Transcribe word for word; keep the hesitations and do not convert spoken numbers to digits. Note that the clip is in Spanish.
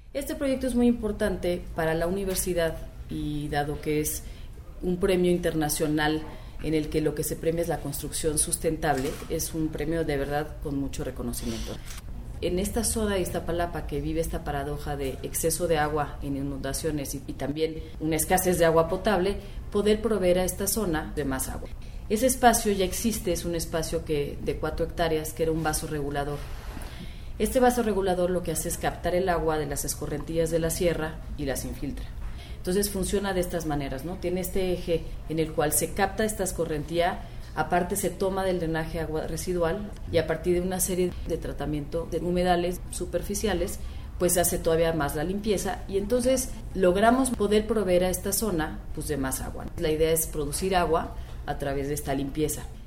Este proyecto es muy importante para la universidad y dado que es un premio internacional en el que lo que se premia es la construcción sustentable, es un premio de verdad con mucho reconocimiento. En esta zona de Iztapalapa que vive esta paradoja de exceso de agua en inundaciones y, y también una escasez de agua potable, poder proveer a esta zona de más agua. Ese espacio ya existe, es un espacio que, de cuatro hectáreas que era un vaso regulador. Este vaso regulador lo que hace es captar el agua de las escorrentías de la sierra y las infiltra. Entonces funciona de estas maneras, ¿no? Tiene este eje en el cual se capta esta escorrentía, aparte se toma del drenaje agua residual y a partir de una serie de tratamiento de humedales superficiales, pues se hace todavía más la limpieza y entonces logramos poder proveer a esta zona pues de más agua. La idea es producir agua a través de esta limpieza.